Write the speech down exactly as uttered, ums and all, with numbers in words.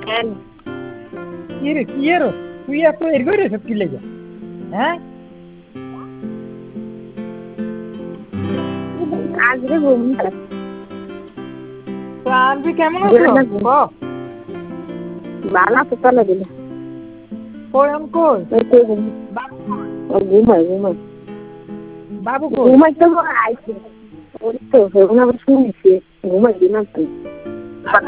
কি রে কি এর তুই এত এরগই রে সব কি লেগে হ্যাঁ আজকে ঘুম আনবি কেমন আছো বালা সকালে দিলে কই আম কই ঘুমাই ঘুমাই বাবু কই ঘুমাই তো আইছে ওই তো ঘুম আবার শুনেছি ঘুমাই দিলাম তো